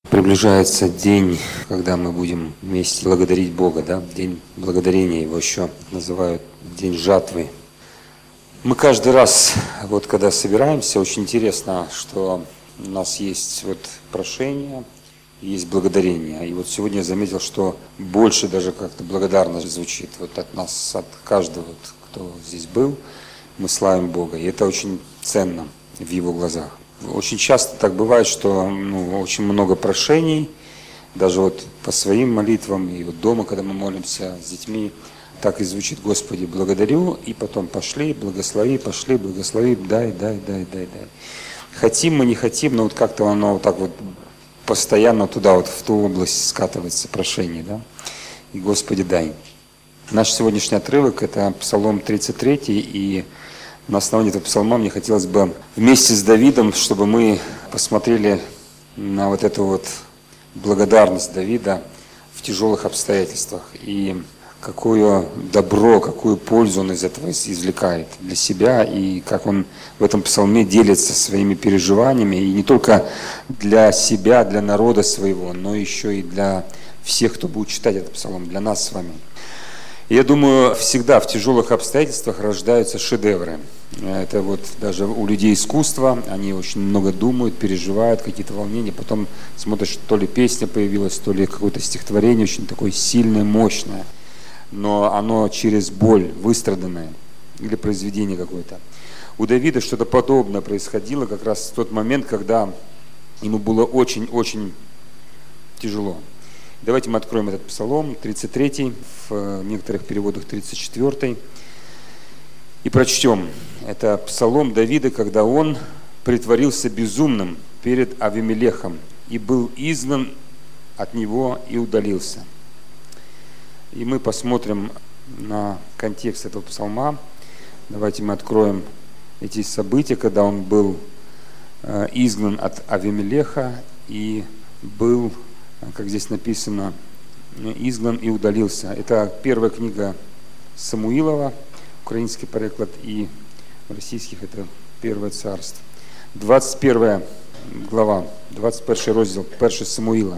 Приближается день, когда мы будем вместе благодарить Бога, да? День благодарения, его еще называют День жатвы. Мы каждый раз, вот когда собираемся, очень интересно, что у нас есть вот прошение, есть благодарение. И вот сегодня я заметил, что больше даже как-то благодарность звучит вот от нас, от каждого, вот, кто здесь был. Мы славим Бога, и это очень ценно в Его глазах. Очень часто так бывает, что очень много прошений, даже вот по своим молитвам, и вот дома, когда мы молимся с детьми, так и звучит: Господи, благодарю, и потом пошли, благослови, пошли, благослови, дай. Хотим мы, не хотим, но вот как-то оно вот так вот постоянно туда, вот в ту область скатывается прошение, да? И Господи, дай. Наш сегодняшний отрывок – это Псалом 33, и на основании этого псалма мне хотелось бы вместе с Давидом, чтобы мы посмотрели на вот эту вот благодарность Давида в тяжелых обстоятельствах и какое добро, какую пользу он из этого извлекает для себя, и как он в этом псалме делится своими переживаниями, и не только для себя, для народа своего, но еще и для всех, кто будет читать этот псалом, для нас с вами. Я думаю, всегда в тяжелых обстоятельствах рождаются шедевры. Это вот даже у людей искусства, они очень много думают, переживают какие-то волнения, потом смотришь, то ли песня появилась, то ли какое-то стихотворение очень такое сильное, мощное, но оно через боль выстраданное, или произведение какое-то. У Давида что-то подобное происходило как раз в тот момент, когда ему было очень-очень тяжело. Давайте мы откроем этот псалом, 33, в некоторых переводах 34, и прочтем. Это псалом Давида, когда он притворился безумным перед Авимелехом и был изгнан от него и удалился. И мы посмотрим на контекст этого псалма. Давайте мы откроем эти события, когда он был изгнан от Авимелеха и был, как здесь написано, изгнан и удалился. Это первая книга Самуилова, украинский переклад, и в российских это Первое царство. 21 глава, 21 розділ, 1 Самуила.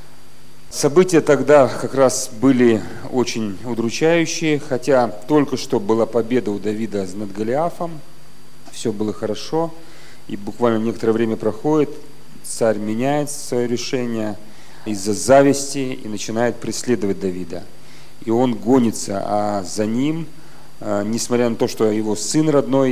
События тогда как раз были очень удручающие, хотя только что была победа у Давида над Голиафом, все было хорошо, и буквально некоторое время проходит, царь меняет свое решение из-за зависти и начинает преследовать Давида. И он гонится, а за ним, несмотря на то, что его сын родной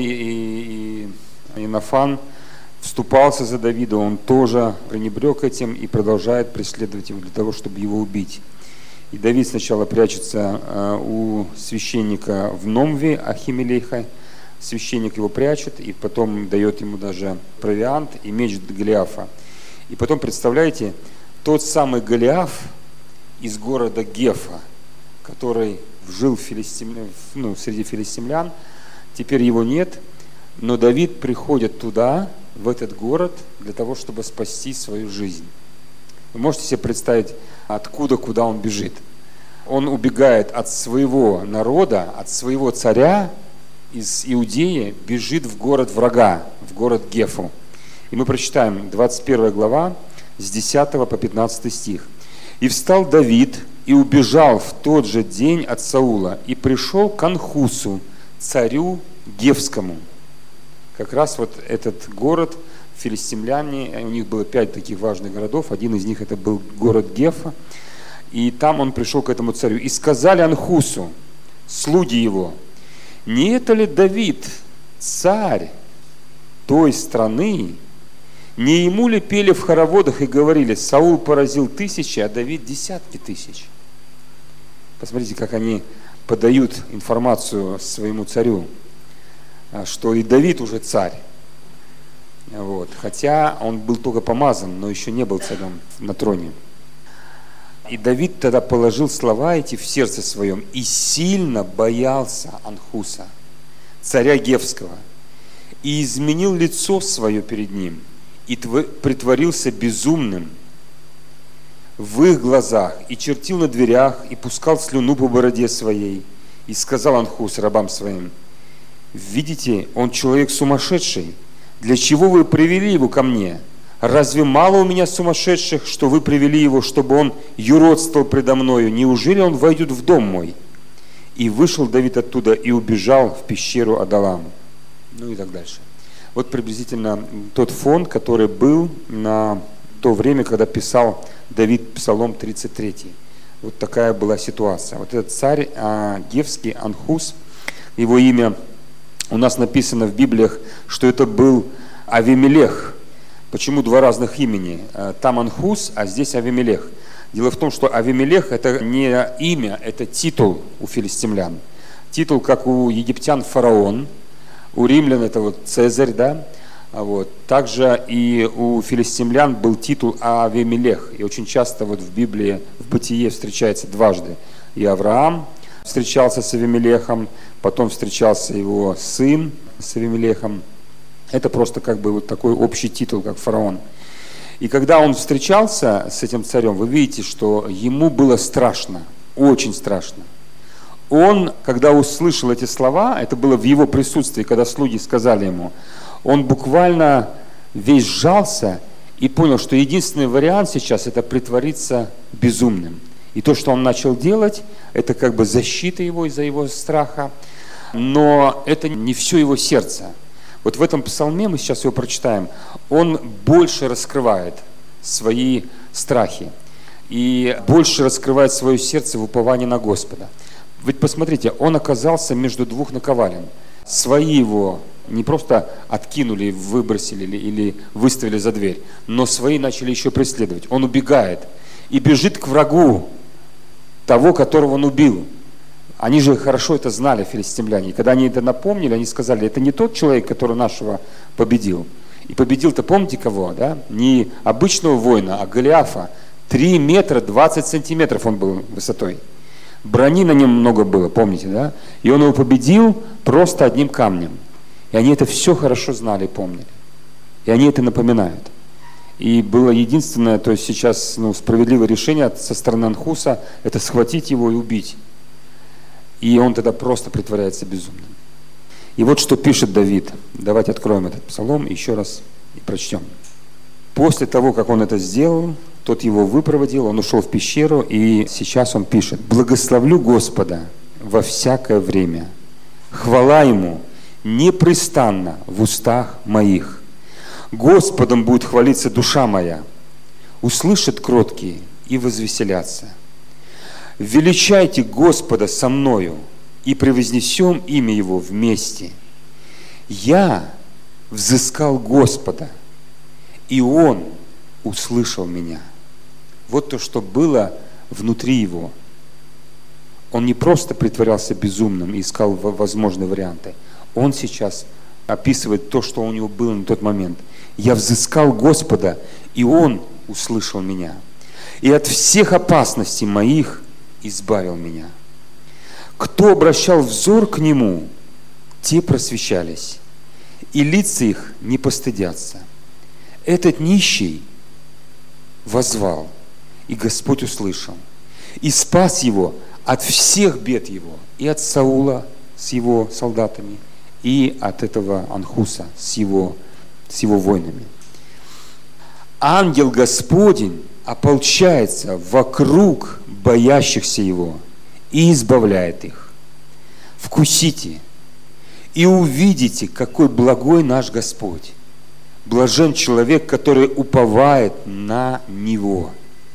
и Ионафан вступался за Давида, он тоже пренебрег этим и продолжает преследовать его для того, чтобы его убить. И Давид сначала прячется у священника в Номве, Ахимелеха, священник его прячет, и потом дает ему даже провиант и меч Голиафа. И потом, представляете, тот самый Голиаф из города Гефа, который жил среди филистимлян, теперь его нет, но Давид приходит туда, в этот город, для того, чтобы спасти свою жизнь. Вы можете себе представить, куда он бежит? Он убегает от своего народа, от своего царя из Иудеи, бежит в город врага, в город Гефу. И мы прочитаем 21 глава, с 10 по 15 стих. «И встал Давид, и убежал в тот же день от Саула, и пришел к Анхусу, царю Гефскому». Как раз вот этот город, филистимляне, у них было 5 таких важных городов, один из них это был город Гефа, и там он пришел к этому царю. «И сказали Анхусу, слуги его, не это ли Давид, царь той страны? Не ему ли пели в хороводах и говорили: Саул поразил 1000, а Давид 10 000? Посмотрите, как они подают информацию своему царю, что и Давид уже царь. Вот. Хотя он был только помазан, но еще не был царем на троне. И Давид тогда положил слова эти в сердце своем и сильно боялся Анхуса, царя Гефского, и изменил лицо свое перед ним, и притворился безумным в их глазах, и чертил на дверях, и пускал слюну по бороде своей. И сказал Анхус рабам своим: видите, он человек сумасшедший, для чего вы привели его ко мне? Разве мало у меня сумасшедших, что вы привели его, чтобы он юродствовал предо мною? Неужели он войдет в дом мой? И вышел Давид оттуда и убежал в пещеру Адалам». Ну и так дальше. Вот приблизительно тот фон, который был на то время, когда писал Давид Псалом 33. Вот такая была ситуация. Вот этот царь Гевский, Анхус, его имя, у нас написано в Библиях, что это был Авимелех. Почему два разных имени? Там Анхус, а здесь Авимелех. Дело в том, что Авимелех – это не имя, это титул у филистимлян. Титул, как у египтян, фараон, у римлян это вот Цезарь, да? Вот. Также и у филистимлян был титул Авимелех. И очень часто вот в Библии, в Бытие встречается дважды. И Авраам встречался с Авимелехом, потом встречался его сын с Авимелехом. Это просто как бы вот такой общий титул, как фараон. И когда он встречался с этим царем, вы видите, что ему было страшно, очень страшно. Он, когда услышал эти слова, это было в его присутствии, когда слуги сказали ему, он буквально весь сжался и понял, что единственный вариант сейчас – это притвориться безумным. И то, что он начал делать, это как бы защита его из-за его страха, но это не все его сердце. Вот в этом псалме, мы сейчас его прочитаем, он больше раскрывает свои страхи и больше раскрывает свое сердце в уповании на Господа. Ведь посмотрите, он оказался между двух наковален. Свои его не просто откинули, выбросили или выставили за дверь, но свои начали еще преследовать. Он убегает и бежит к врагу того, которого он убил. Они же хорошо это знали, филистимляне. И когда они это напомнили, они сказали, это не тот человек, который нашего победил. И победил-то, помните кого, да? Не обычного воина, а Голиафа. 3 метра 20 сантиметров он был высотой. Брони на нем много было, помните, да? И он его победил просто одним камнем. И они это все хорошо знали и помнили. И они это напоминают. И было единственное, то есть сейчас справедливое решение со стороны Анхуса, это схватить его и убить. И он тогда просто притворяется безумным. И вот что пишет Давид. Давайте откроем этот псалом еще раз и прочтем. После того, как он это сделал, тот его выпроводил, он ушел в пещеру, и сейчас он пишет: «Благословлю Господа во всякое время, хвала Ему непрестанно в устах моих. Господом будет хвалиться душа моя, услышат кроткие и возвеселятся. Величайте Господа со мною, и превознесем имя Его вместе. Я взыскал Господа, и Он услышал меня». Вот то, что было внутри его. Он не просто притворялся безумным и искал возможные варианты. Он сейчас описывает то, что у него было на тот момент. «Я взыскал Господа, и Он услышал меня, и от всех опасностей моих избавил меня. Кто обращал взор к Нему, те просвещались, и лица их не постыдятся. Этот нищий воззвал, и Господь услышал, и спас его от всех бед его, и от Саула с его солдатами, и от этого Анхуса с его воинами. Ангел Господень ополчается вокруг боящихся Его и избавляет их. Вкусите и увидите, какой благой наш Господь. Блажен человек, который уповает на Него.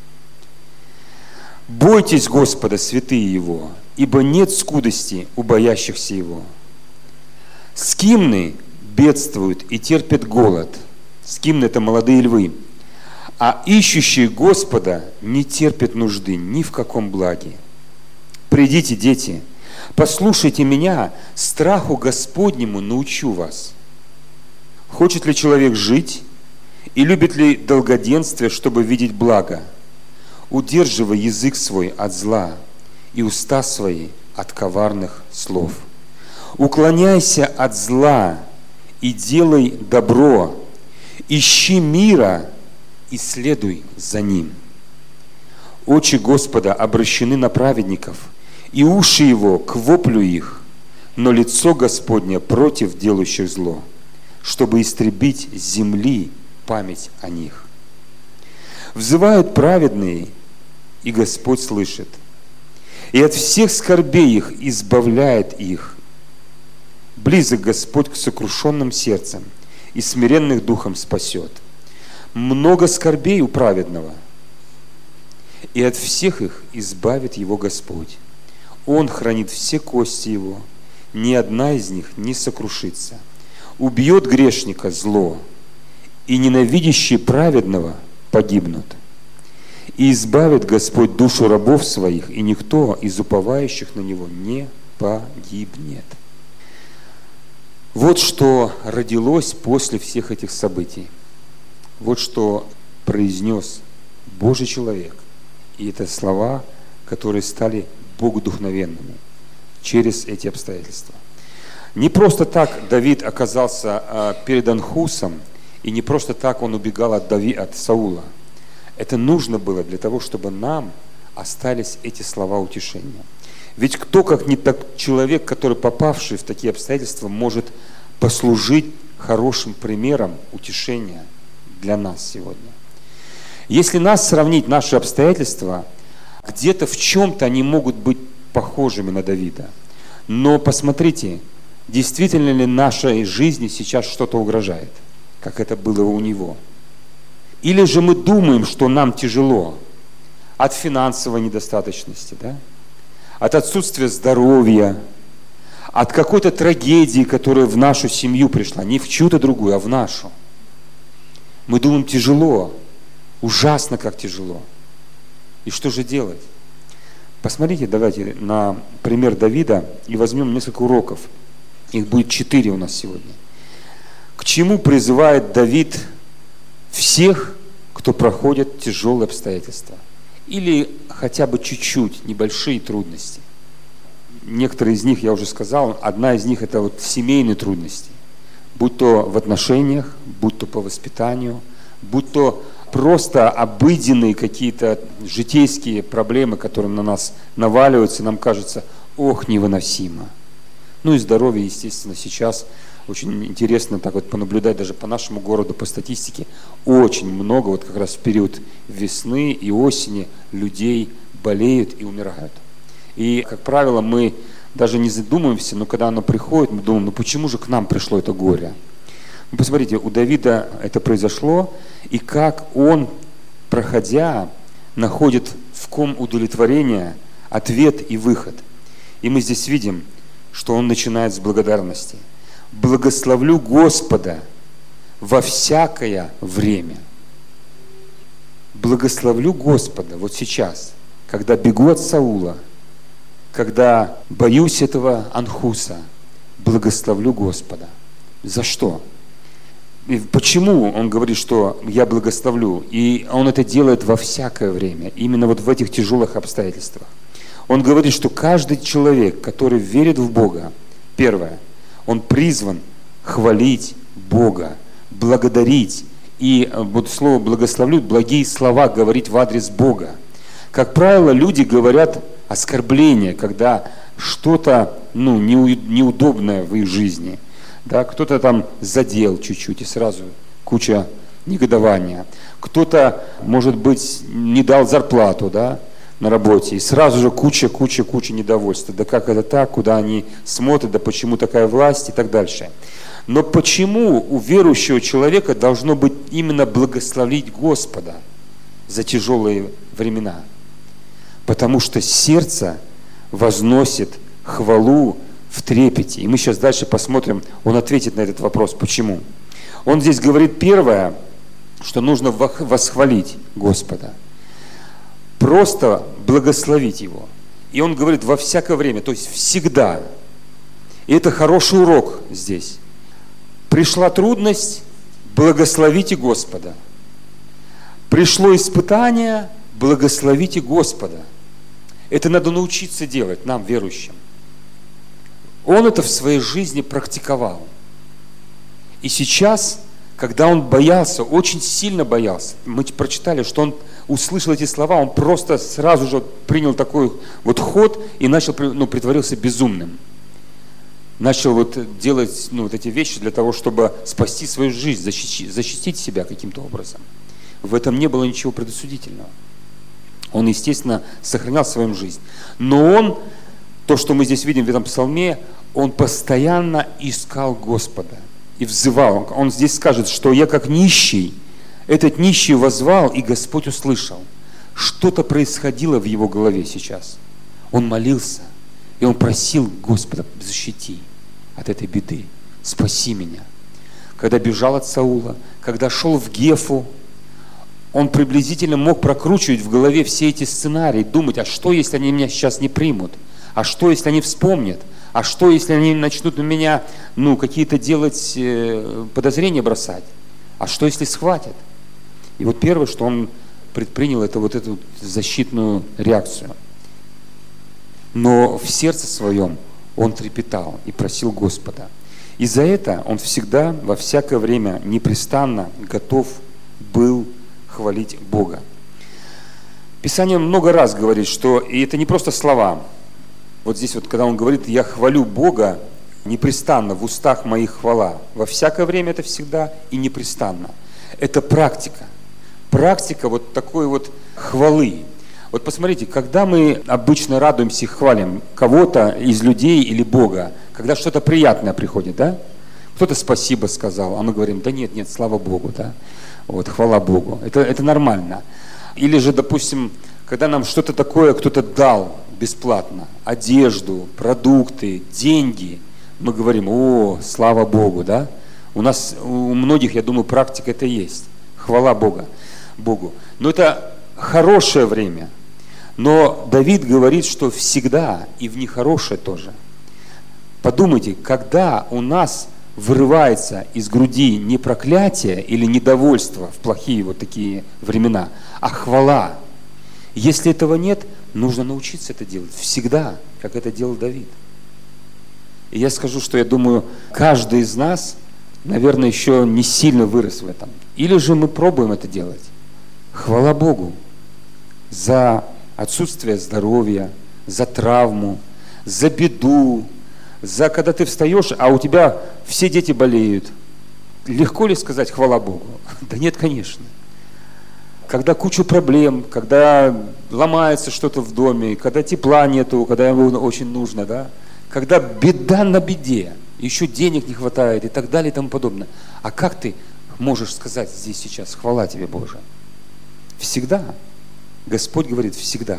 Бойтесь Господа, святые Его, ибо нет скудости у боящихся Его. Скимны бедствуют и терпят голод. Скимны – это молодые львы. А ищущие Господа не терпят нужды ни в каком благе. Придите, дети, послушайте меня, страху Господнему научу вас. Хочет ли человек жить и любит ли долгоденствие, чтобы видеть благо? Удерживай язык свой от зла и уста свои от коварных слов. Уклоняйся от зла и делай добро. Ищи мира и следуй за ним. Очи Господа обращены на праведников, и уши Его к воплю их, но лицо Господне против делающих зло, чтобы истребить с земли память о них. Взывают праведные, и Господь слышит, и от всех скорбей их избавляет их. Близок Господь к сокрушенным сердцам, и смиренных духом спасет. Много скорбей у праведного, и от всех их избавит его Господь. Он хранит все кости его, ни одна из них не сокрушится. Убьет грешника зло, и ненавидящие праведного погибнут. И избавит Господь душу рабов своих, и никто из уповающих на Него не погибнет. Вот что родилось после всех этих событий. Вот что произнес Божий человек. И это слова, которые стали богодухновенными через эти обстоятельства. Не просто так Давид оказался перед Анхусом, и не просто так он убегал от Саула. Это нужно было для того, чтобы нам остались эти слова утешения. Ведь кто, как не так человек, который, попавший в такие обстоятельства, может послужить хорошим примером утешения для нас сегодня? Если нас сравнить, наши обстоятельства, где-то в чем-то они могут быть похожими на Давида. Но посмотрите, действительно ли нашей жизни сейчас что-то угрожает, как это было у него? Или же мы думаем, что нам тяжело от финансовой недостаточности, да? От отсутствия здоровья, от какой-то трагедии, которая в нашу семью пришла, не в чью-то другую, а в нашу. Мы думаем, тяжело, ужасно как тяжело. И что же делать? Посмотрите, давайте на пример Давида и возьмем несколько уроков. Их будет 4 у нас сегодня. К чему призывает Давид всех, кто проходит тяжелые обстоятельства? Или хотя бы чуть-чуть, небольшие трудности. Некоторые из них, я уже сказал, одна из них это вот семейные трудности. Будь то в отношениях, будь то по воспитанию, будь то просто обыденные какие-то житейские проблемы, которые на нас наваливаются, нам кажется, ох, невыносимо. Ну и здоровье, естественно, сейчас очень интересно так вот понаблюдать даже по нашему городу, по статистике, очень много, вот как раз в период весны и осени людей болеют и умирают. И, как правило, мы даже не задумываемся, но когда оно приходит, мы думаем, ну почему же к нам пришло это горе? Ну, посмотрите, у Давида это произошло, и как он, проходя, находит в ком удовлетворения ответ и выход. И мы здесь видим, что он начинает с благодарности. «Благословлю Господа во всякое время». Благословлю Господа вот сейчас, когда бегу от Саула, когда боюсь этого Анхуса, благословлю Господа. За что? И почему он говорит, что я благословлю? И он это делает во всякое время, именно вот в этих тяжелых обстоятельствах. Он говорит, что каждый человек, который верит в Бога, первое, он призван хвалить Бога, благодарить. И вот слово «благословлю», благие слова говорить в адрес Бога. Как правило, люди говорят оскорбления, когда что-то неудобное в их жизни. Да, кто-то там задел чуть-чуть, и сразу куча негодования. Кто-то, может быть, не дал зарплату, да, на работе, и сразу же куча недовольства. Да как это так, куда они смотрят, да почему такая власть и так дальше. Но почему у верующего человека должно быть именно благословить Господа за тяжелые времена? Потому что сердце возносит хвалу в трепете. И мы сейчас дальше посмотрим, он ответит на этот вопрос. Почему? Он здесь говорит первое, что нужно восхвалить Господа. Просто благословить Его. И он говорит во всякое время, то есть всегда. И это хороший урок здесь. Пришла трудность, благословите Господа. Пришло испытание, благословите Господа. Это надо научиться делать нам, верующим. Он это в своей жизни практиковал. И сейчас, когда он боялся, очень сильно боялся, мы прочитали, что он услышал эти слова, он просто сразу же принял такой вот ход и начал, притворился безумным. начал вот делать вот эти вещи для того, чтобы спасти свою жизнь, защитить себя каким-то образом. В этом не было ничего предосудительного. Он, естественно, сохранял свою жизнь. Но он, то, что мы здесь видим в этом псалме, он постоянно искал Господа и взывал. Он здесь скажет, что я как нищий, этот нищий воззвал, и Господь услышал. Что-то происходило в его голове сейчас. Он молился, и он просил Господа: защити от этой беды, спаси меня. Когда бежал от Саула, когда шел в Гефу, он приблизительно мог прокручивать в голове все эти сценарии, думать, а что, если они меня сейчас не примут? А что, если они вспомнят? А что, если они начнут на меня, какие-то делать подозрения бросать? А что, если схватят? И вот первое, что он предпринял, это вот эту защитную реакцию. Но в сердце своем он трепетал и просил Господа. И за это он всегда, во всякое время, непрестанно готов был хвалить Бога. Писание много раз говорит, что, и это не просто слова. Вот здесь вот, когда он говорит: я хвалю Бога непрестанно, в устах моих хвала. Во всякое время это всегда и непрестанно. Это практика. Практика вот такой вот хвалы. Вот посмотрите, когда мы обычно радуемся и хвалим кого-то из людей или Бога, когда что-то приятное приходит, да? Кто-то спасибо сказал, а мы говорим: да нет, слава Богу, да? Вот, хвала Богу. Это нормально. Или же, допустим, когда нам что-то такое кто-то дал бесплатно, одежду, продукты, деньги, мы говорим: о, слава Богу, да? У многих, я думаю, практика это есть. Хвала Богу. Но это хорошее время. Но Давид говорит, что всегда, и в нехорошее тоже. Подумайте, когда у нас вырывается из груди не проклятие или недовольство в плохие вот такие времена, а хвала. Если этого нет, нужно научиться это делать всегда, как это делал Давид. И я скажу, что я думаю, каждый из нас, наверное, еще не сильно вырос в этом. Или же мы пробуем это делать. Хвала Богу за отсутствие здоровья, за травму, за беду, за когда ты встаешь, а у тебя все дети болеют. Легко ли сказать хвала Богу? Да нет, конечно. Когда куча проблем, когда ломается что-то в доме, когда тепла нету, когда его очень нужно, да? Когда беда на беде, еще денег не хватает и так далее и тому подобное. А как ты можешь сказать здесь сейчас: хвала тебе, Боже? Всегда. Господь говорит: всегда.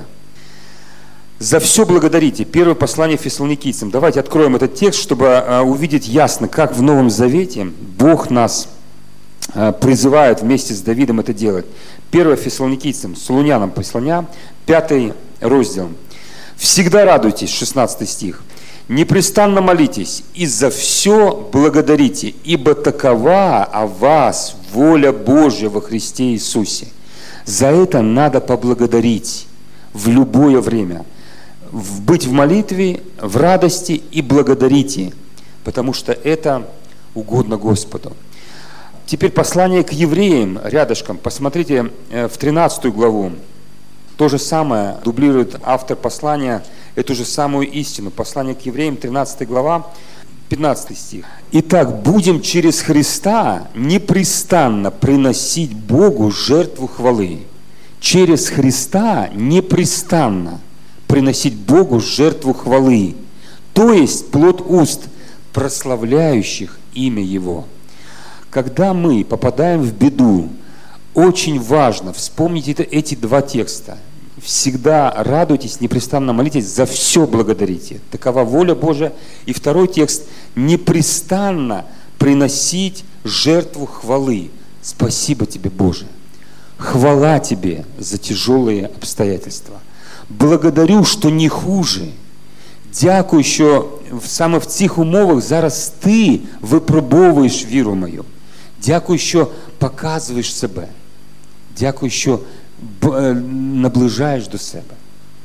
За все благодарите. Первое послание Фессалоникийцам. Давайте откроем этот текст, чтобы увидеть ясно, как в Новом Завете Бог нас призывает вместе с Давидом это делать. 1 Фессалоникийцам, Солунянам послания, 5 раздел. «Всегда радуйтесь», 16 стих. «Непрестанно молитесь, и за все благодарите, ибо такова о вас воля Божья во Христе Иисусе». За это надо поблагодарить в любое время. Быть в молитве, в радости и благодарите, потому что это угодно Господу. Теперь послание к евреям рядышком. Посмотрите в 13 главу. То же самое дублирует автор послания, эту же самую истину. Послание к евреям, 13 глава, 15 стих. «Итак, будем через Христа непрестанно приносить Богу жертву хвалы». Через Христа непрестанно приносить Богу жертву хвалы, то есть плод уст, прославляющих имя Его. Когда мы попадаем в беду, очень важно вспомнить эти два текста. Всегда радуйтесь, непрестанно молитесь, за все благодарите. Такова воля Божия. И второй текст: непрестанно приносить жертву хвалы. Спасибо тебе, Боже. Хвала тебе за тяжелые обстоятельства. Благодарю, що не хуже. Дякую, що саме в цих умовах зараз ти випробовуєш віру мою. Дякую, що показуєш себе. Дякую, що наближаешь до себя.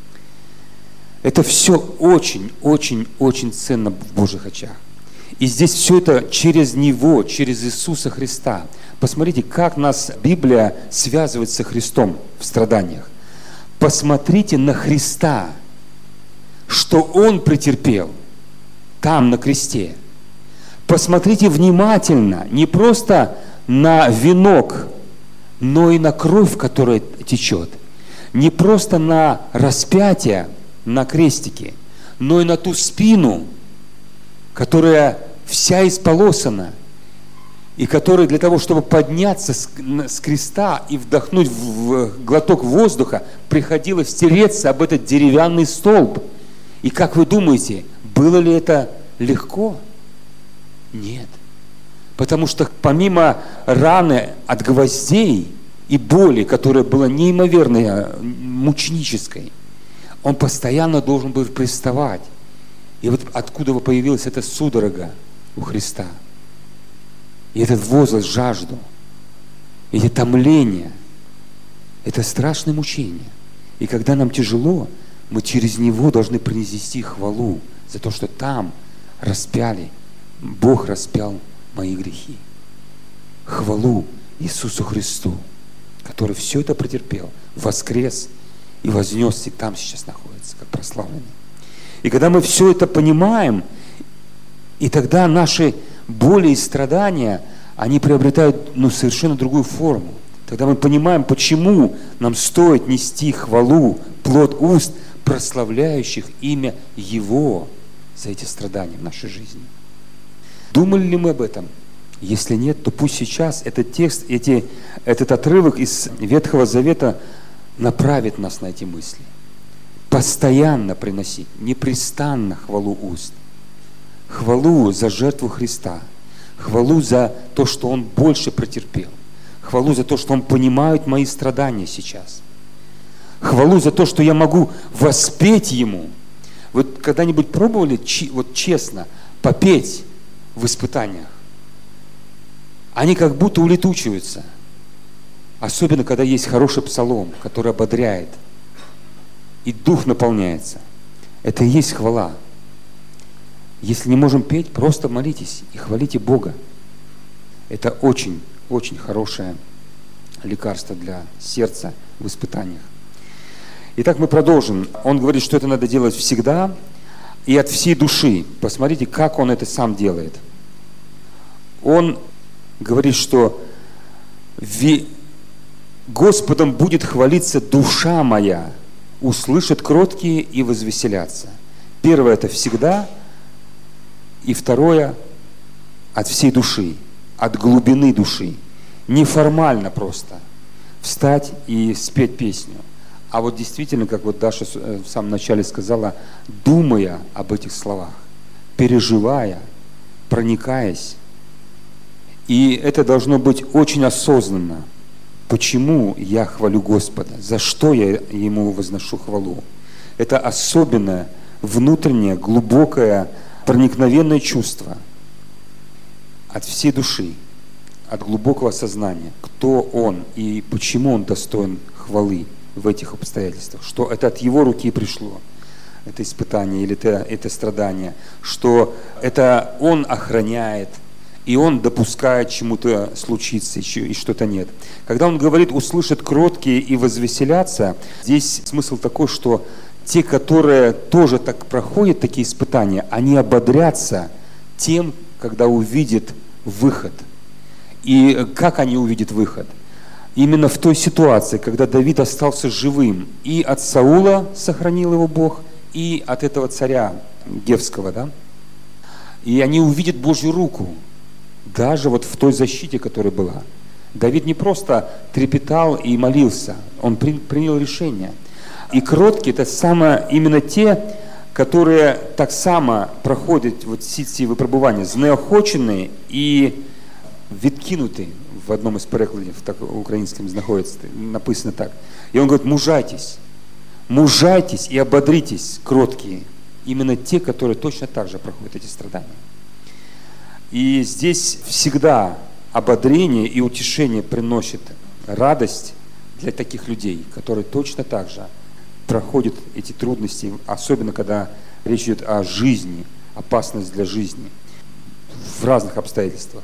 Это все очень, очень, очень ценно в Божьих очах. И здесь все это через Него, через Иисуса Христа. Посмотрите, как нас Библия связывает со Христом в страданиях. Посмотрите на Христа, что Он претерпел. там, на кресте. Посмотрите внимательно, не просто на венок, но и на кровь, которая течет. Не просто на распятие, на крестике, но и на ту спину, которая вся исполосана, и которая для того, чтобы подняться с креста и вдохнуть в глоток воздуха, приходилось тереться об этот деревянный столб. И как вы думаете, было ли это легко? Нет. Потому что помимо раны от гвоздей и боли, которая была неимоверно мученической, он постоянно должен был приставать. И вот откуда появилась эта судорога у Христа. И этот возраст, жажду, эти томления, это страшное мучение. И когда нам тяжело, мы через него должны принести хвалу за то, что там распяли, Бог распял мои грехи. Хвалу Иисусу Христу, который все это претерпел, воскрес и вознесся, и там сейчас находится, как прославленный. И когда мы все это понимаем, и тогда наши боли и страдания, они приобретают совершенно другую форму. Тогда мы понимаем, почему нам стоит нести хвалу, плод уст, прославляющих имя Его за эти страдания в нашей жизни. Думали ли мы об этом? Если нет, то пусть сейчас этот текст, этот отрывок из Ветхого Завета направит нас на эти мысли. Постоянно приносить, непрестанно хвалу уст. Хвалу за жертву Христа. Хвалу за то, что Он больше претерпел. Хвалу за то, что Он понимает мои страдания сейчас. Хвалу за то, что я могу воспеть Ему. Вы когда-нибудь пробовали честно попеть в испытаниях? Они как будто улетучиваются. Особенно, когда есть хороший псалом, который ободряет. И дух наполняется. Это и есть хвала. Если не можем петь, просто молитесь и хвалите Бога. Это очень, очень хорошее лекарство для сердца в испытаниях. Итак, мы продолжим. Он говорит, что это надо делать всегда и от всей души. Посмотрите, как он это сам делает. Он говорит, что Господом будет хвалиться душа моя, услышат кроткие и возвеселятся. Первое – это всегда, и второе – от всей души, от глубины души. Неформально просто встать и спеть песню. А вот действительно, как вот Даша в самом начале сказала, думая об этих словах, переживая, проникаясь. И это должно быть очень осознанно. Почему я хвалю Господа? За что я Ему возношу хвалу? Это особенное, внутреннее, глубокое, проникновенное чувство от всей души, от глубокого сознания, кто Он и почему Он достоин хвалы в этих обстоятельствах, что это от Его руки пришло, это испытание или это страдание, что это Он охраняет, и Он допускает чему-то случиться и что-то нет. Когда Он говорит «услышат кроткие и возвеселятся», здесь смысл такой, что те, которые тоже так проходят такие испытания, они ободрятся тем, когда увидят выход. И как они увидят выход? Именно в той ситуации, когда Давид остался живым, и от Саула сохранил его Бог, и от этого царя Гевского, да? И они увидят Божью руку, даже вот в той защите, которая была. Давид не просто трепетал и молился, он принял решение. И кроткие – это именно те, которые так само проходят вот ці випробування, знеохочені і відкинуті. В одном из перекладів, так украинским находится, написано так. И он говорит, мужайтесь и ободритесь, кроткие. Именно те, которые точно так же проходят эти страдания. И здесь всегда ободрение и утешение приносит радость для таких людей, которые точно так же проходят эти трудности, особенно когда речь идет о жизни, опасность для жизни в разных обстоятельствах.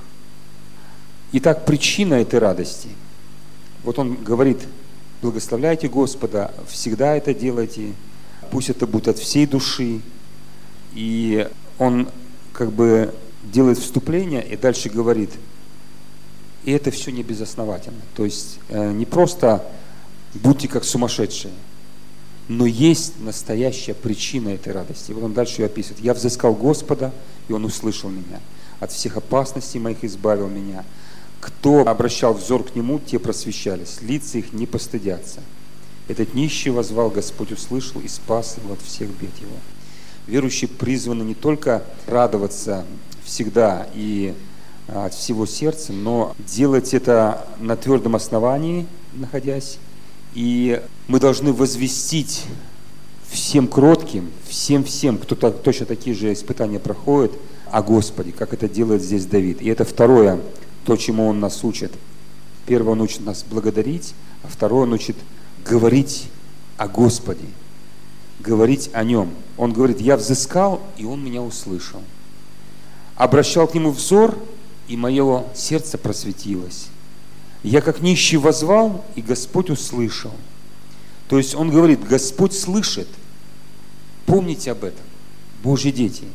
Итак, причина этой радости. Вот он говорит, благословляйте Господа, всегда это делайте, пусть это будет от всей души. И он как бы делает вступление и дальше говорит, и это все не безосновательно. То есть не просто будьте как сумасшедшие, но есть настоящая причина этой радости. И вот он дальше ее описывает. «Я взыскал Господа, и Он услышал меня. От всех опасностей моих избавил меня. Кто обращал взор к Нему, те просвещались. Лица их не постыдятся. Этот нищий воззвал, Господь услышал и спас его от всех бед его». Верующие призваны не только радоваться всегда и от всего сердца, но делать это на твердом основании, находясь. И мы должны возвестить всем кротким, всем, кто точно такие же испытания проходит, о Господе, как это делает здесь Давид. И это второе, то, чему он нас учит. Первое, он учит нас благодарить, а второе, он учит говорить о Господе, говорить о Нем. Он говорит, я взыскал, и Он меня услышал. Обращал к Нему взор, и мое сердце просветилось. Я как нищий воззвал, и Господь услышал. То есть он говорит, Господь слышит. Помните об этом, Божьи дети.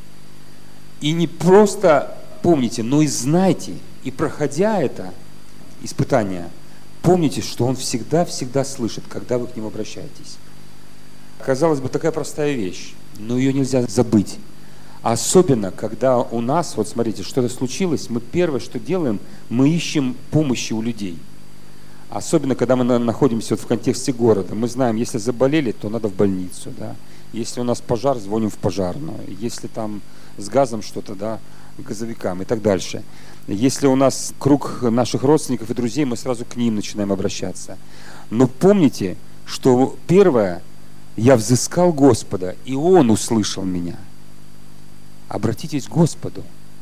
И не просто помните, но и знайте, и проходя это испытание, помните, что Он всегда слышит, когда вы к Нему обращаетесь. Казалось бы, такая простая вещь, но ее нельзя забыть. Особенно, когда у нас, вот смотрите, что-то случилось, мы первое, что делаем, мы ищем помощи у людей. Особенно, когда мы находимся вот в контексте города. Мы знаем, если заболели, то надо в больницу. Да? Если у нас пожар, звоним в пожарную. Если там с газом что-то, да, газовикам и так дальше. Если у нас круг наших родственников и друзей, мы сразу к ним начинаем обращаться. Но помните, что первое, я взыскал Господа, и Он услышал меня. Обратитесь к Господу.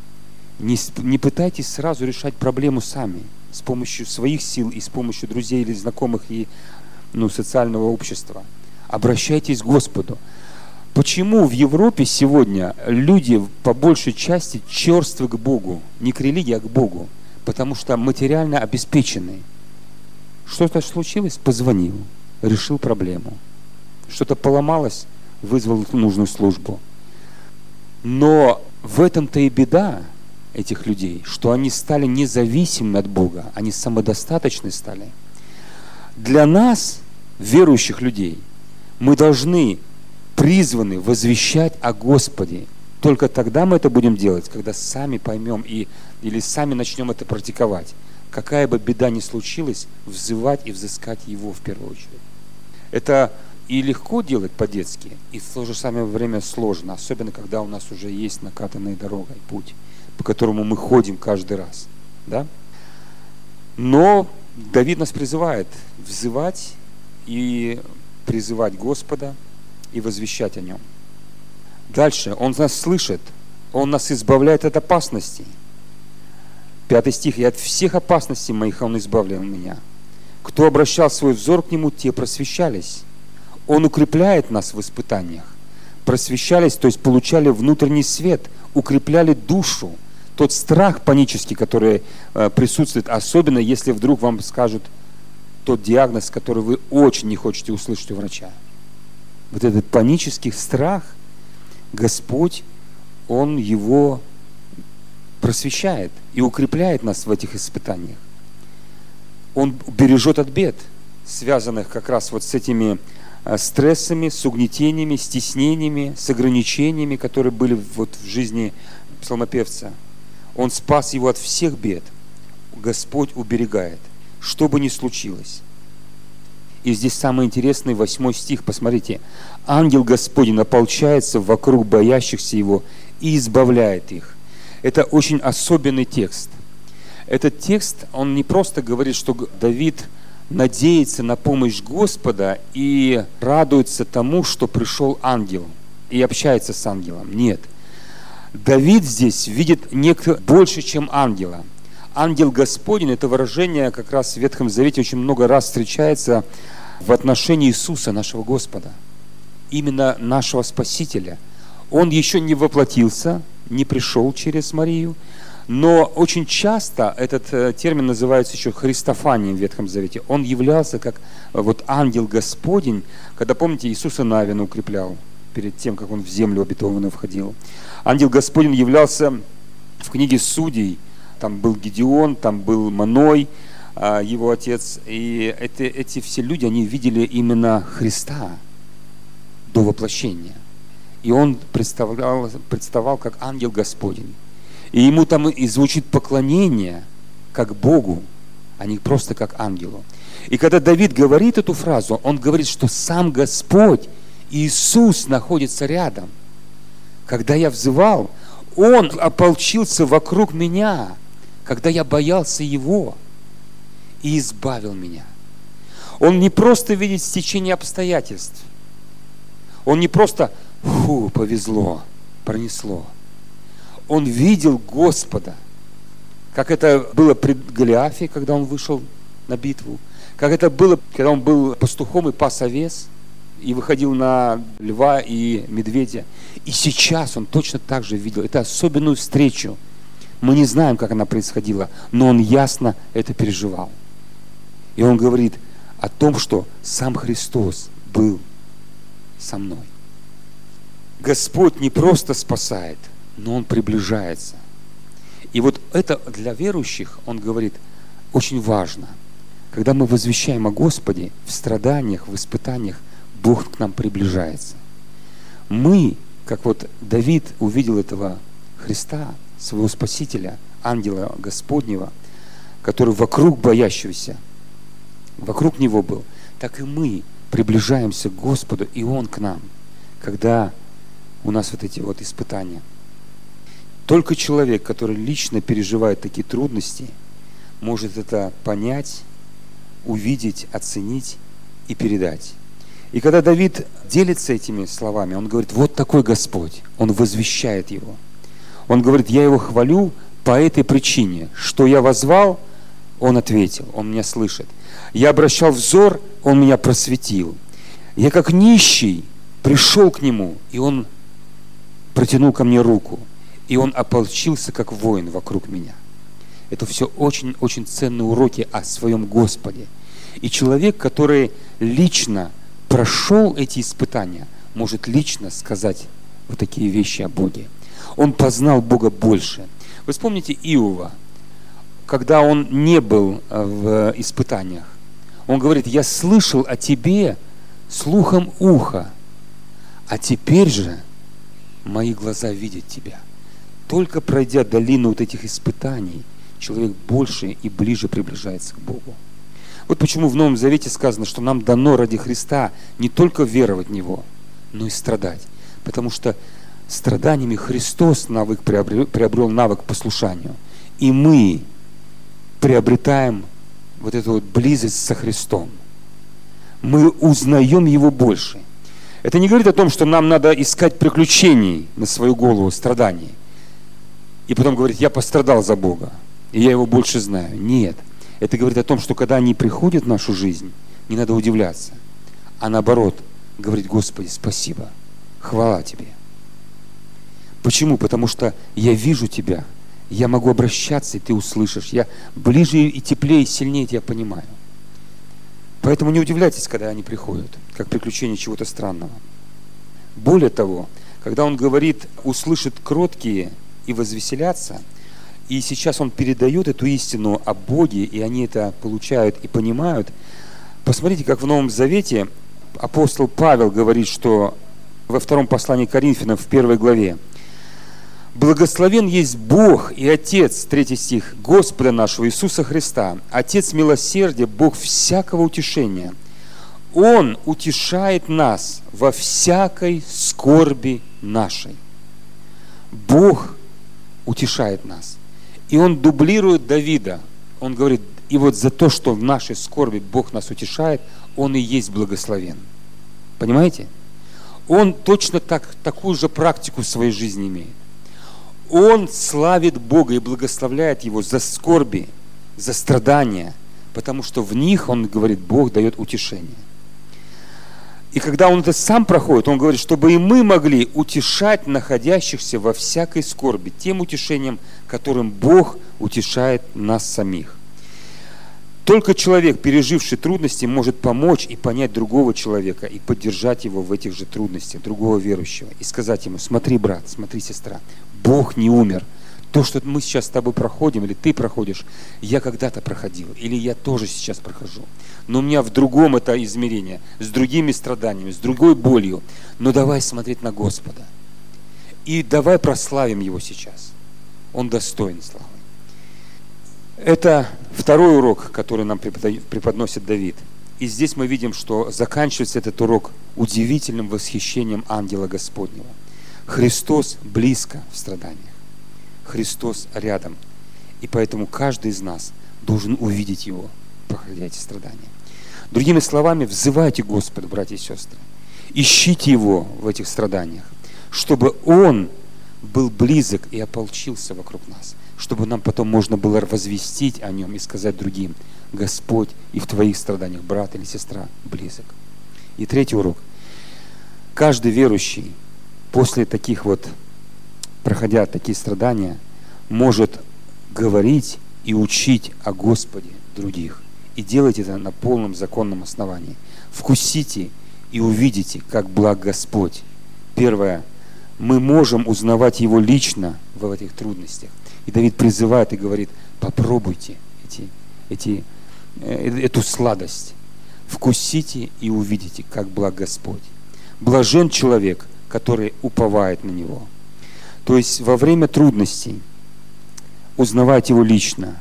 Не пытайтесь сразу решать проблему сами, с помощью своих сил и с помощью друзей или знакомых и социального общества. Обращайтесь к Господу. Почему в Европе сегодня люди по большей части черствы к Богу? Не к религии, а к Богу. Потому что материально обеспечены. Что-то случилось? Позвонил, решил проблему. Что-то поломалось? Вызвал нужную службу. Но в этом-то и беда этих людей, что они стали независимыми от Бога, они самодостаточны стали. Для нас, верующих людей, мы призваны возвещать о Господе. Только тогда мы это будем делать, когда сами поймем или сами начнем это практиковать. Какая бы беда ни случилась, взывать и взыскать Его в первую очередь. Это и легко делать по-детски, и в то же самое время сложно, особенно когда у нас уже есть накатанная дорога и путь, по которому мы ходим каждый раз. Да? Но Давид нас призывает взывать и призывать Господа и возвещать о Нем. Дальше, Он нас слышит, Он нас избавляет от опасностей. 5 стих, «И от всех опасностей моих Он избавлял меня. Кто обращал свой взор к Нему, те просвещались». Он укрепляет нас в испытаниях. Просвещались, то есть получали внутренний свет, укрепляли душу. Тот страх панический, который присутствует, особенно если вдруг вам скажут тот диагноз, который вы очень не хотите услышать у врача. Вот этот панический страх, Господь, Он его просвещает и укрепляет нас в этих испытаниях. Он бережет от бед, связанных как раз вот с этими стрессами, с угнетениями, стеснениями, с ограничениями, которые были вот в жизни псалмопевца. Он спас его от всех бед. Господь уберегает, что бы ни случилось. И здесь самый интересный 8 стих, посмотрите. «Ангел Господень ополчается вокруг боящихся Его и избавляет их». Это очень особенный текст. Этот текст, он не просто говорит, что Давид надеется на помощь Господа и радуется тому, что пришел ангел и общается с ангелом. Нет. Давид здесь видит нечто больше, чем ангела. Ангел Господень – это выражение как раз в Ветхом Завете очень много раз встречается в отношении Иисуса, нашего Господа. Именно нашего Спасителя. Он еще не воплотился, не пришел через Марию, но очень часто этот термин называется еще Христофанием в Ветхом Завете. Он являлся как вот ангел Господень, когда, помните, Иисуса Навина укреплял перед тем, как он в землю обетованную входил. Ангел Господень являлся в книге Судей. Там был Гедеон, там был Маной, его отец. И эти все люди, они видели именно Христа до воплощения. И он представал как ангел Господень. И ему там и звучит поклонение как Богу, а не просто как ангелу. И когда Давид говорит эту фразу, он говорит, что сам Господь, Иисус, находится рядом. Когда я взывал, Он ополчился вокруг меня, когда я боялся Его, и избавил меня. Он не просто видит стечение обстоятельств. Он не просто повезло, пронесло. Он видел Господа, как это было при Голиафе, когда он вышел на битву, как это было, когда он был пастухом и пас овец, и выходил на льва и медведя. И сейчас он точно так же видел. Это особенную встречу. Мы не знаем, как она происходила, но он ясно это переживал. И он говорит о том, что сам Христос был со мной. Господь не просто спасает, но Он приближается. И вот это для верующих, он говорит, очень важно. Когда мы возвещаем о Господе в страданиях, в испытаниях, Бог к нам приближается. Мы, как вот Давид увидел этого Христа, своего Спасителя, ангела Господнего, который вокруг боящегося, вокруг него был, так и мы приближаемся к Господу, и Он к нам, когда у нас вот эти вот испытания. Только человек, который лично переживает такие трудности, может это понять, увидеть, оценить и передать. И когда Давид делится этими словами, он говорит, вот такой Господь, он возвещает его. Он говорит, я его хвалю по этой причине, что я воззвал, он ответил, он меня слышит. Я обращал взор, он меня просветил. Я как нищий пришел к нему, и он протянул ко мне руку. И он ополчился, как воин вокруг меня. Это все очень-очень ценные уроки о своем Господе. И человек, который лично прошел эти испытания, может лично сказать вот такие вещи о Боге. Он познал Бога больше. Вы вспомните Иова, когда он не был в испытаниях. Он говорит, я слышал о тебе слухом уха, а теперь же мои глаза видят тебя. Только пройдя долину вот этих испытаний, человек больше и ближе приближается к Богу. Вот почему в Новом Завете сказано, что нам дано ради Христа не только веровать в Него, но и страдать. Потому что страданиями Христос приобрел навык к послушанию. И мы приобретаем вот эту вот близость со Христом. Мы узнаем Его больше. Это не говорит о том, что нам надо искать приключений на свою голову, страданий. И потом говорит, я пострадал за Бога, и я Его больше знаю. Нет. Это говорит о том, что когда они приходят в нашу жизнь, не надо удивляться. А наоборот, говорить, Господи, спасибо, хвала Тебе. Почему? Потому что я вижу Тебя, я могу обращаться, и Ты услышишь. Я ближе и теплее, и сильнее Тебя понимаю. Поэтому не удивляйтесь, когда они приходят, как приключение чего-то странного. Более того, когда он говорит, услышат кроткие и возвеселятся, и сейчас он передает эту истину о Боге, и они это получают и понимают. Посмотрите, как в Новом Завете апостол Павел говорит, что во втором послании к Коринфянам в 1 главе, «Благословен есть Бог и Отец», 3 стих, «Господа нашего Иисуса Христа, Отец милосердия, Бог всякого утешения. Он утешает нас во всякой скорби нашей». Бог утешает нас. И Он дублирует Давида. Он говорит, и вот за то, что в нашей скорби Бог нас утешает, Он и есть благословен. Понимаете? Он точно такую же практику в своей жизни имеет. Он славит Бога и благословляет Его за скорби, за страдания, потому что в них, он говорит, Бог дает утешение. И когда он это сам проходит, он говорит, чтобы и мы могли утешать находящихся во всякой скорби, тем утешением, которым Бог утешает нас самих. Только человек, переживший трудности, может помочь и понять другого человека и поддержать его в этих же трудностях, другого верующего. И сказать ему: смотри, брат, смотри, сестра, Бог не умер. То, что мы сейчас с тобой проходим, или ты проходишь, я когда-то проходил, или я тоже сейчас прохожу. Но у меня в другом это измерение, с другими страданиями, с другой болью. Но давай смотреть на Господа. И давай прославим Его сейчас. Он достоин славы. Это второй урок, который нам преподносит Давид. И здесь мы видим, что заканчивается этот урок удивительным восхищением ангела Господнего. Христос близко в страданиях. Христос рядом. И поэтому каждый из нас должен увидеть Его, проходя эти страдания. Другими словами, взывайте Господа, братья и сестры. Ищите Его в этих страданиях, чтобы Он был близок и ополчился вокруг нас, чтобы нам потом можно было возвестить о Нем и сказать другим: Господь и в твоих страданиях, брат или сестра, близок. И третий урок. Каждый верующий после таких вот, проходя такие страдания, может говорить и учить о Господе других. И делать это на полном законном основании. Вкусите и увидите, как благ Господь. Первое. Мы можем узнавать Его лично в этих трудностях. И Давид призывает и говорит: попробуйте эту сладость. Вкусите и увидите, как благ Господь. Блажен человек, который уповает на Него. То есть во время трудностей узнавайте Его лично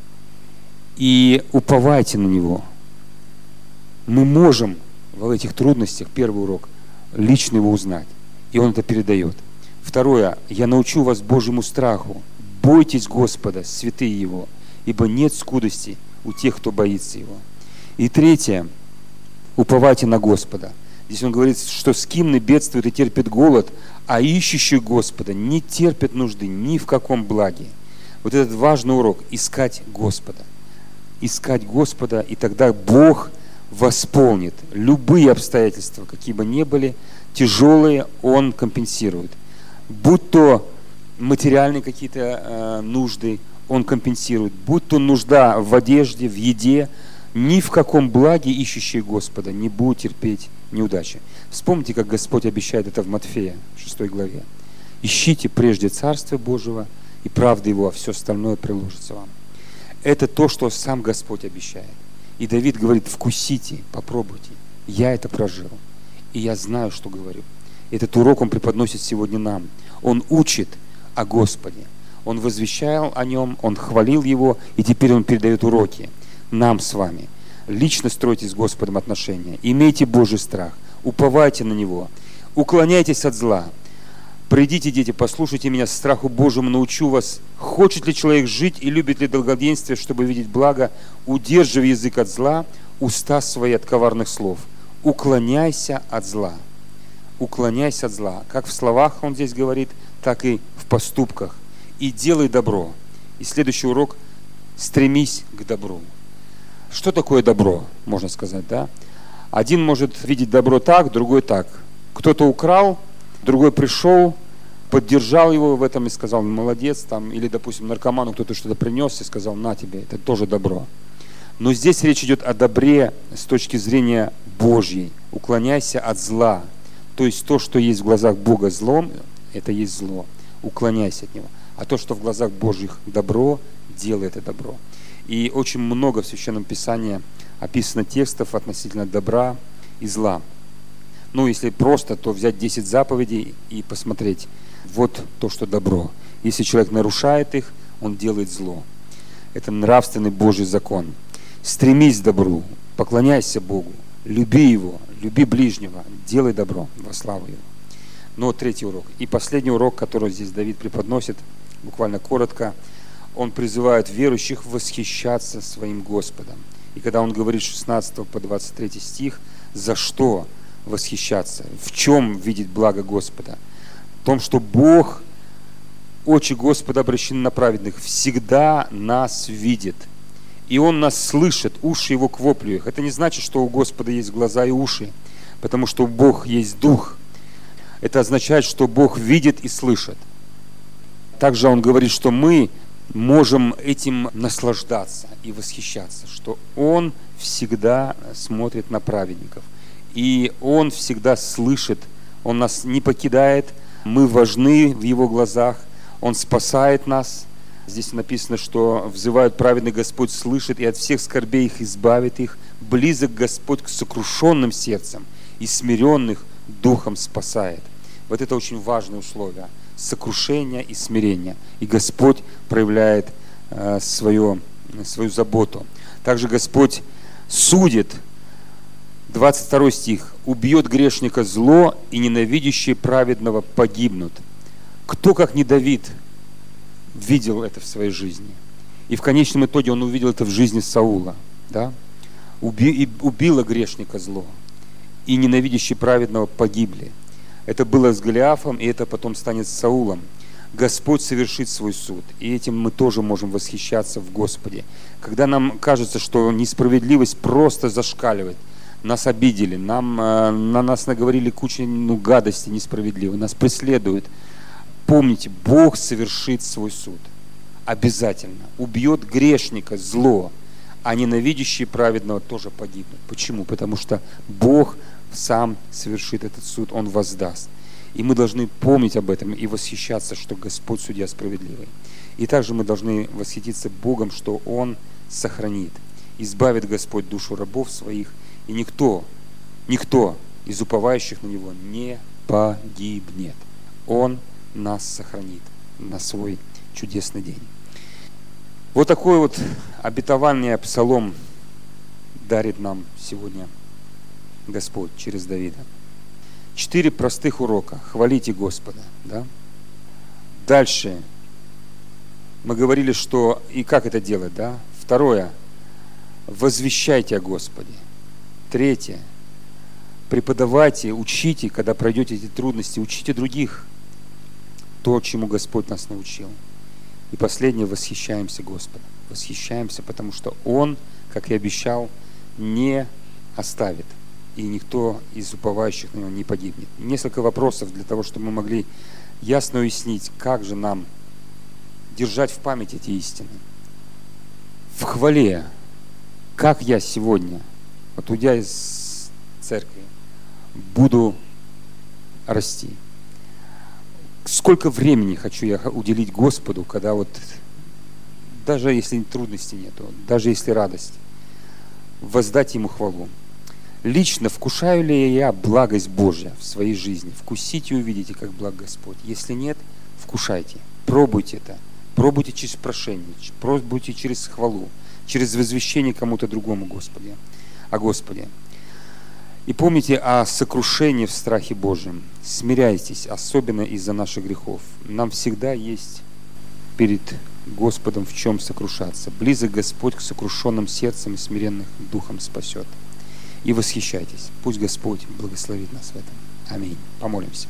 и уповайте на Него. Мы можем в этих трудностях, первый урок, лично Его узнать. И Он это передает. Второе. Я научу вас Божьему страху. Бойтесь Господа, святые Его, ибо нет скудости у тех, кто боится Его. И третье. Уповайте на Господа. Здесь он говорит, что скимны бедствуют и терпят голод, а ищущие Господа не терпят нужды ни в каком благе. Вот этот важный урок – искать Господа. Искать Господа, и тогда Бог восполнит любые обстоятельства, какие бы ни были, тяжелые, Он компенсирует. Будь то материальные какие-то нужды, Он компенсирует. Будь то нужда в одежде, в еде, ни в каком благе ищущие Господа не будут терпеть неудачи. Вспомните, как Господь обещает это в Матфея, 6 главе. Ищите прежде Царствия Божьего и правды Его, а все остальное приложится вам. Это то, что сам Господь обещает. И Давид говорит: вкусите, попробуйте. Я это прожил. И я знаю, что говорю. Этот урок он преподносит сегодня нам. Он учит о Господе. Он возвещал о Нем, Он хвалил Его, и теперь Он передает уроки нам с вами. Лично стройте с Господом отношения. Имейте Божий страх. Уповайте на Него. Уклоняйтесь от зла. Придите, дети, послушайте меня, страху Божьему научу вас. Хочет ли человек жить и любит ли долгоденствие, чтобы видеть благо? Удерживай язык от зла, уста свои от коварных слов. Уклоняйся от зла. Уклоняйся от зла. Как в словах он здесь говорит, так и в поступках. И делай добро. И следующий урок – стремись к добру. Что такое добро, можно сказать, да? Один может видеть добро так, другой так. Кто-то украл, другой пришел, поддержал его в этом и сказал: молодец, там, или, допустим, наркоману кто-то что-то принес и сказал: на тебе, это тоже добро. Но здесь речь идет о добре с точки зрения Божьей. Уклоняйся от зла. То есть то, что есть в глазах Бога злом, это есть зло. Уклоняйся от него. А то, что в глазах Божьих добро, делай это добро. И очень много в Священном Писании описано текстов относительно добра и зла. Ну, если просто, то взять 10 заповедей и посмотреть. Вот то, что добро. Если человек нарушает их, он делает зло. Это нравственный Божий закон. Стремись к добру, поклоняйся Богу, люби Его, люби ближнего, делай добро во славу Его. Но третий урок. И последний урок, который здесь Давид преподносит, буквально коротко, он призывает верующих восхищаться своим Господом. И когда он говорит с 16 по 23 стих, за что восхищаться? В чем видеть благо Господа? В том, что Бог, очи Господа обращены на праведных, всегда нас видит. И Он нас слышит, уши Его к воплю их. Это не значит, что у Господа есть глаза и уши, потому что Бог есть Дух. Это означает, что Бог видит и слышит. Также Он говорит, что мы можем этим наслаждаться и восхищаться, что Он всегда смотрит на праведников. И Он всегда слышит, Он нас не покидает, мы важны в Его глазах, Он спасает нас. Здесь написано, что взывают праведный, Господь слышит, и от всех скорбей их избавит их. Близок Господь к сокрушенным сердцам, и смиренных духом спасает. Вот это очень важное условие. Сокрушение и смирение. И Господь проявляет свою заботу. Также Господь судит, 22 стих, «Убьет грешника зло, и ненавидящие праведного погибнут». Кто, как не Давид, видел это в своей жизни? И в конечном итоге он увидел это в жизни Саула. Да? Убило грешника зло, и ненавидящие праведного погибли. Это было с Голиафом, и это потом станет с Саулом. Господь совершит свой суд, и этим мы тоже можем восхищаться в Господе. Когда нам кажется, что несправедливость просто зашкаливает, нас обидели, на нас наговорили кучу гадостей несправедливой, нас преследуют. Помните, Бог совершит свой суд. Обязательно. Убьет грешника зло, а ненавидящие праведного тоже погибнут. Почему? Потому что Бог сам совершит этот суд, Он воздаст. И мы должны помнить об этом и восхищаться, что Господь судья справедливый. И также мы должны восхититься Богом, что Он сохранит. Избавит Господь душу рабов своих, и никто из уповающих на Него не погибнет. Он нас сохранит на свой чудесный день. Вот такой вот обетованный псалом дарит нам сегодня Господь через Давида. 4 простых урока. Хвалите Господа. Да? Дальше мы говорили, что и как это делать. Да? 2. Возвещайте о Господе. 3. Преподавайте, учите, когда пройдете эти трудности, учите других то, чему Господь нас научил. И последнее, восхищаемся Господом. Восхищаемся, потому что Он, как и обещал, не оставит. И никто из уповающих на Него не погибнет. Несколько вопросов для того, чтобы мы могли ясно уяснить, как же нам держать в памяти эти истины. В хвале, как я сегодня, вот уйдя из церкви, буду расти. Сколько времени хочу я уделить Господу, когда вот, даже если трудностей нету, даже если радость, воздать Ему хвалу. Лично вкушаю ли я благость Божья в своей жизни? Вкусите и увидите, как благ Господь. Если нет, вкушайте, пробуйте это. Пробуйте через прошение, пробуйте через хвалу, через возвещение кому-то другому о Господе. И помните о сокрушении в страхе Божьем. Смиряйтесь, особенно из-за наших грехов. Нам всегда есть перед Господом в чем сокрушаться. Близок Господь к сокрушенным сердцам и смиренных духом спасет. И восхищайтесь. Пусть Господь благословит нас в этом. Аминь. Помолимся.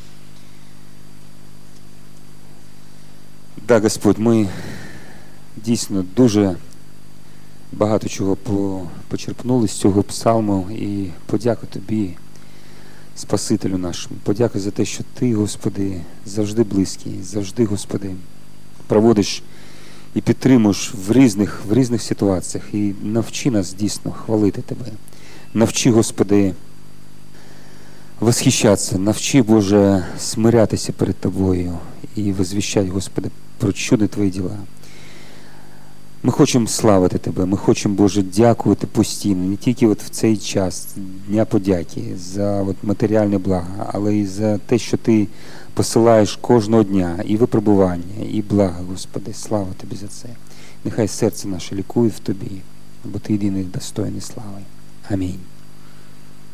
Да, Господь, ми дійсно дуже багато чого почерпнули з цього псалму, і подяку Тобі, Спасителю нашому. Подяку за те, що Ти, Господи, завжди близький, завжди, Господи, проводиш і підтримуєш в різних ситуаціях. І навчи нас дійсно хвалити Тебе. Навчи, Господи, восхищатися, навчи, Боже, смирятися перед Тобою і возвіщати, Господи, про чудо Твої діла. Ми хочемо славити Тебе, ми хочемо, Боже, дякувати постійно, не тільки от в цей час Дня подяки за от матеріальне благо, але й за те, що Ти посилаєш кожного дня і випробування, і благо, Господи. Слава Тобі за це. Нехай серце наше лікує в Тобі, бо Ти єдиний достойний слави. Амінь.